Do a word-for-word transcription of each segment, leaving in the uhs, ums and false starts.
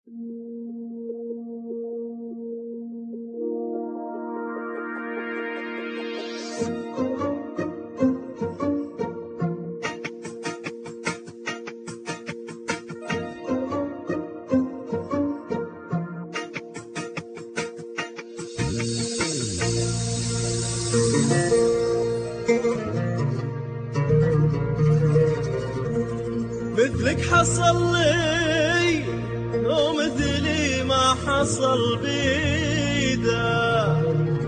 مثلك حصل لي ومثلي ما حصل بيدا.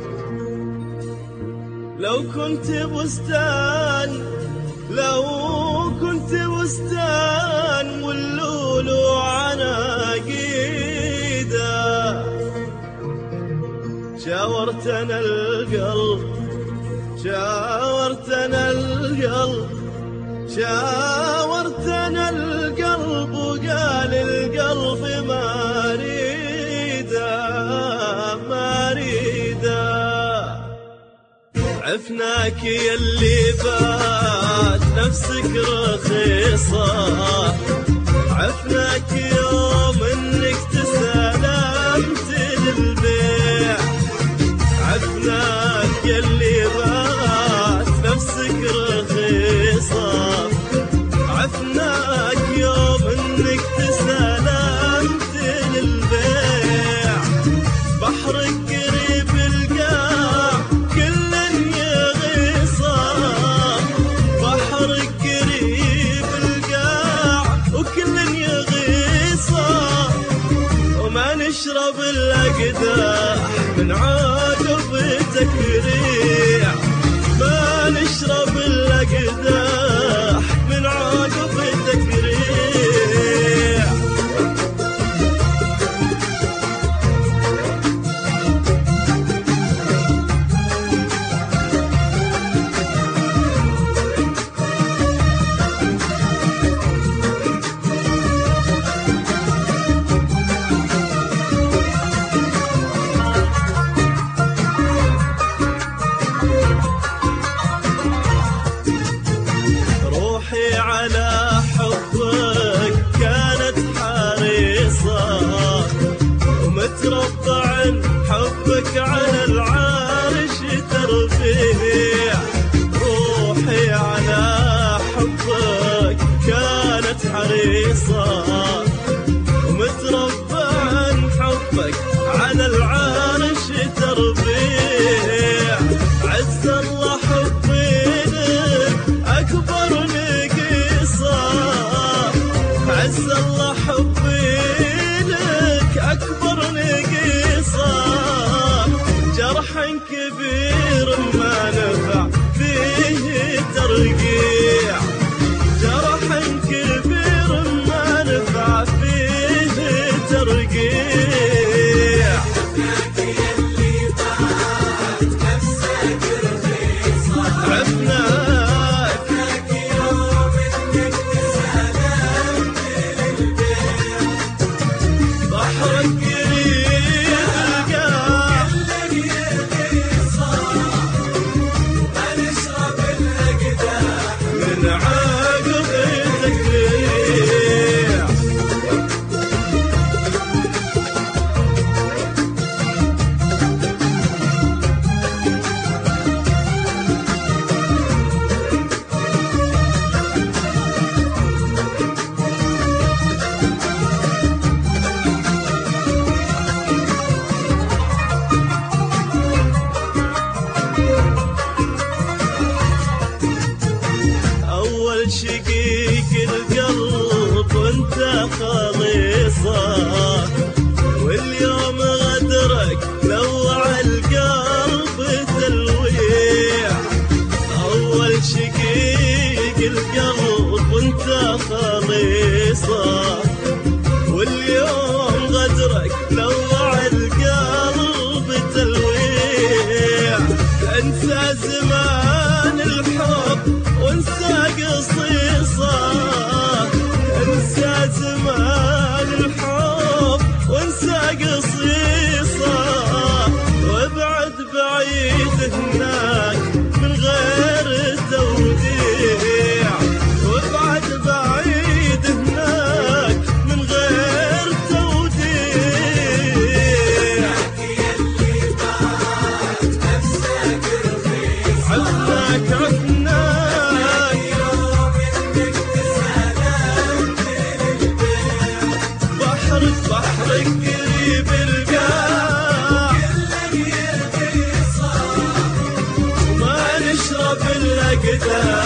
لو كنت بستان لو كنت بستان واللولو عناقيدا. شاورتنا القلب شاورتنا القلب شاورتنا القلب وقال القلب ما ريدا ما ريدا. عفناك يلي بات نفسك رخيصة، عفناك يوم انك تسلمت للبيع. عفناك يلي بات نفسك رخيصة، عفناك يوم انك تسلمت للبيع. بحرك قريب القاع كل يغيصه، بحرك قريب القاع وكل يغيصه. وما نشرب الا قداح من عاقبتك ريع، ما نشرب الا قداح من عاقبتك ريع. روحي على حبك كانت حريصة، ومتربع حبك على العرش ترفيع. روحي على حبك كانت حريصة، ومتربع حبك على العرش ترفيع. عز الله حبي لك أكبر نقيصة، عز الله حبي لك أكبر نقيصة. جرح كبير ما نفع فيه ترقيع، جرح كبير ما نفع فيه ترقيع. عفناك يوم انك تسلمت للبيع. بحرك قريب القاع كل يغيصه، ما نشرب الا قداح من عاقبتك ريع. كتاب